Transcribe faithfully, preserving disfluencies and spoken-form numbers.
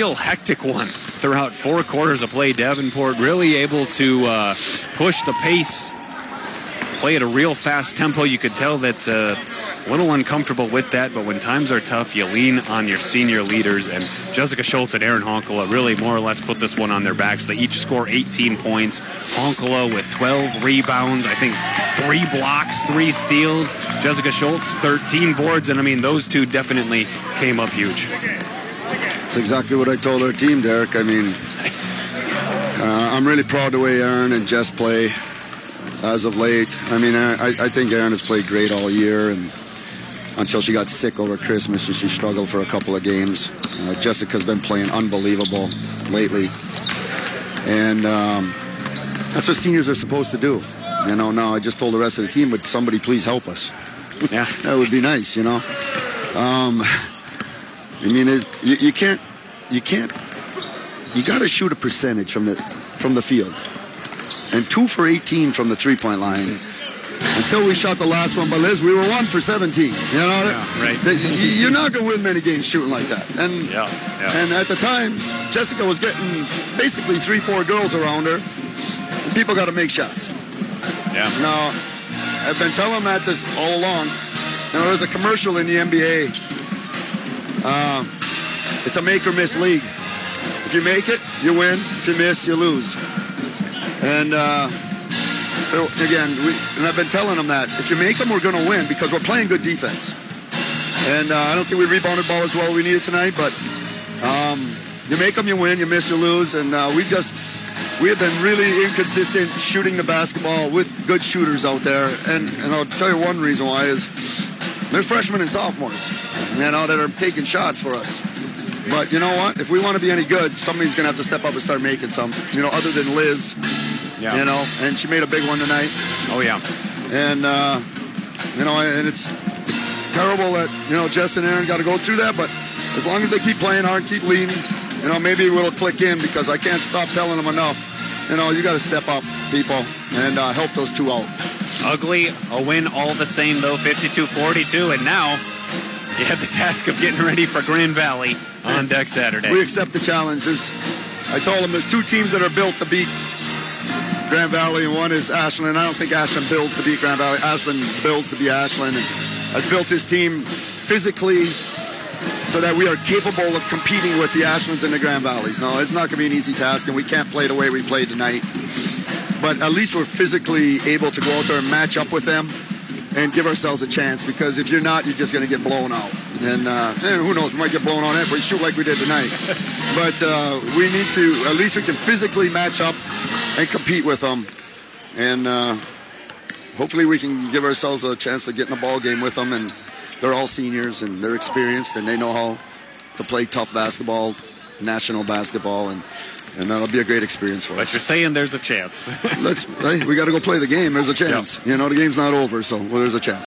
real hectic one throughout four quarters of play. Davenport really able to uh, push the pace, play at a real fast tempo. You could tell that uh, a little uncomfortable with that, but when times are tough, you lean on your senior leaders, and Jessica Schultz and Aaron Honkala really more or less put this one on their backs. They each score eighteen points. Honkala with twelve rebounds, I think three blocks, three steals. Jessica Schultz, thirteen boards, and I mean, those two definitely came up huge. That's exactly what I told our team, Derek. I mean, uh, I'm really proud of the way Aaron and Jess play as of late. I mean, I, I think Aaron has played great all year, and until she got sick over Christmas and she struggled for a couple of games. Uh, Jessica's been playing unbelievable lately. And um, that's what seniors are supposed to do. You know, now I just told the rest of the team, would somebody please help us? Yeah. That would be nice, you know. Um, I mean, it, you, you can't, you can't, you got to shoot a percentage from the, from the field. And two for eighteen from the three-point line. Until we shot the last one by Liz, we were one for seventeen. You know, yeah, right. You're not going to win many games shooting like that. And yeah, yeah. and at the time, Jessica was getting basically three, four girls around her. And people got to make shots. Yeah. Now, I've been telling Matt this all along. Now, there's a commercial in the N B A. Uh, it's a make or miss league. If you make it, you win. If you miss, you lose. And uh, so again, we, and I've been telling them that if you make them, we're going to win because we're playing good defense. And uh, I don't think we rebounded ball as well as we needed tonight, but um, you make them, you win. You miss, you lose. And uh, we just we have been really inconsistent shooting the basketball with good shooters out there. And and I'll tell you one reason why is they're freshmen and sophomores, you know, that are taking shots for us. But you know what? If we want to be any good, somebody's going to have to step up and start making some, you know, other than Liz. Yeah. You know, and she made a big one tonight. Oh, yeah. And, uh, you know, and it's, it's terrible that, you know, Jess and Aaron got to go through that. But as long as they keep playing hard, keep leading, you know, maybe it'll click in because I can't stop telling them enough. You know, you got to step up, people, and uh, help those two out. Ugly, a win all the same, though, fifty-two forty-two. And now you have the task of getting ready for Grand Valley on deck Saturday. We accept the challenge. There's, I told them there's two teams that are built to beat Grand Valley, and one is Ashland. I don't think Ashland builds to beat Grand Valley. Ashland builds to beat Ashland. And has built his team physically so that we are capable of competing with the Ashlands and the Grand Valleys. No, it's not going to be an easy task, and we can't play the way we played tonight. But at least we're physically able to go out there and match up with them and give ourselves a chance, because if you're not, you're just going to get blown out. And, uh, and who knows, we might get blown out if we shoot like we did tonight. But uh, we need to, at least we can physically match up and compete with them. And uh, hopefully we can give ourselves a chance to get in a ball game with them. And they're all seniors, and they're experienced, and they know how to play tough basketball, national basketball, and and that'll be a great experience for but us. But you're saying there's a chance. Let's, hey, we got to go play the game. There's a chance. Yep. You know, the game's not over, so well, there's a chance.